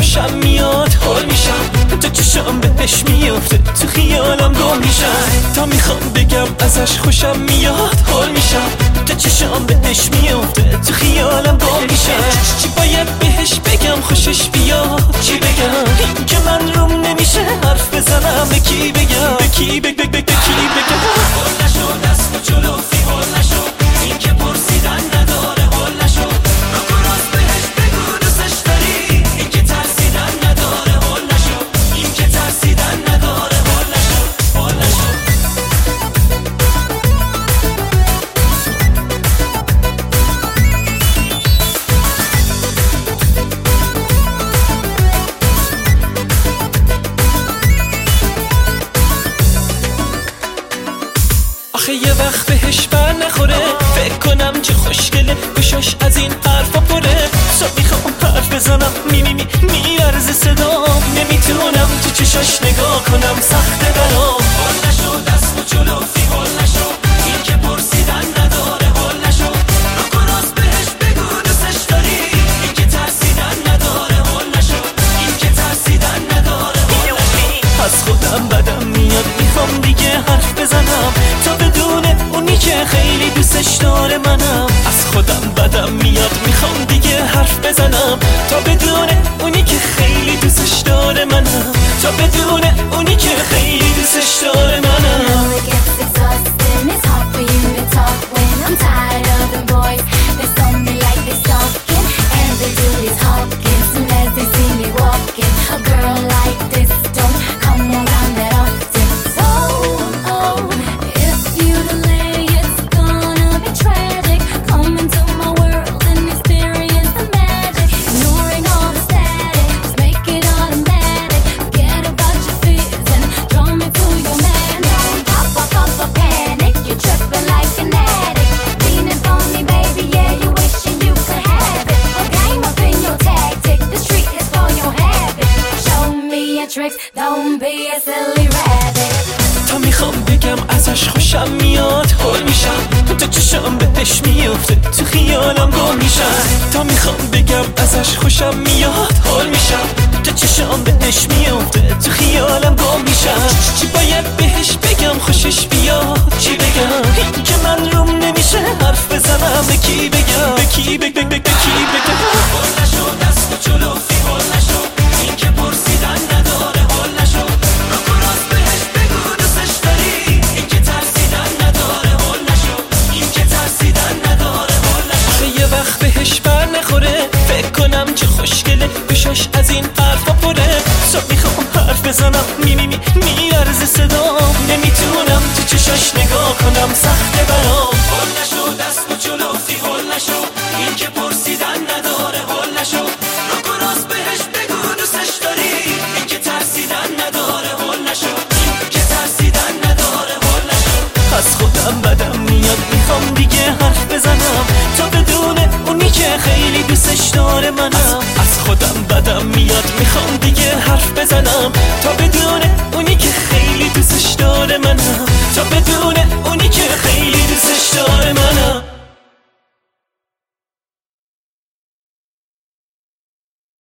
خوشم میاد حال میشم، تو چشم بهش میافته تو خیالم گم میشم. تا میخوام بگم ازش خوشم میاد حال میشم، تو چشم بهش میافته تو خیالم گم میشم. چی باید بهش بگم خوشش بیاد، چی بگم این که من روم نمیشه حرف بزنم. به کی بگم به کی بگم حال نشو دست و جلو فی حال نشو، این که پرسیدن نداره حال نشو. رو راست بهش بگو دوستش داری، این که ترسیدن نداره حال نشو، این که ترسیدن نداره حال نشو، حال نشو. آخه یه وقت بهش بر نخوره، فکر کنم چه خوشگله گوشاش از این حرفا پره. صبح میخوام حرف بزنم میارزه صدام، نمیتونم تو چشاش نگاه کنم سخته برام. حال نشو دست و جلو فی حال نشو، این که پرسیدن نداره حال نشو. رو راست بهش بگو دوستش داری، این که ترسیدن نداره حال نشو، این که ترسیدن نداره حال نشو. از خودم بدم میاد میخوام دیگه حرف بزنم، تا بدونه اونی که خیلی دوستش داره منم. از خودم بدم میاد میخوام دیگه حرف بزنم، تا بدونه اونی که خیلی دوستش داره منم، تا بدونه اونی که خیلی دوستش داره منم. Don't be a silly rabbit. تا میخوام بگم ازش خوشم میاد حال میشم، تو چشم بهش میافته تو خیالم گم میشم. تا میخوام بگم ازش خوشم میاد حال میشم، تو چشم بهش میافته تو خیالم گم میشم. چی باید بهش بگم خوشش بیاد، چی بگم این که من روم نمیشه حرف بزنم. به کی بگم به کی بگم حال نشو دست و جلو فی حال نشو، این که پرسیدن نداره حال نشو. رو راست بهش بگو دوستش داری، این که ترسیدن نداره حال نشو، این که ترسیدن نداره حال نشو. آخه یه وقت بهش بر نخوره، فکر کنم چه خوشگله گوشاش از این حرفا پره. صبح میخوام حرف بزنم میارزه صدام، نمیتونم تو چشاش نگاه کنم سخته برام. حال نشو دست و جلو فی حال نشو، این که پرسیدن نداره حال نشو. رو راست بهش بگو دوستش داری، این که ترسیدن نداره حال نشو، این که ترسیدن نداره حال نشو. از خودم بدم میاد میخوام دیگه حرف بزنم، تا بدونه اونی که خیلی دوستش داره منم. از خودم بدم میاد میخوام دیگه حرف بزنم، تا بدونه اونی که خیلی دوستش داره منم، تا بدونه اونی که خیلی دوستش داره منم.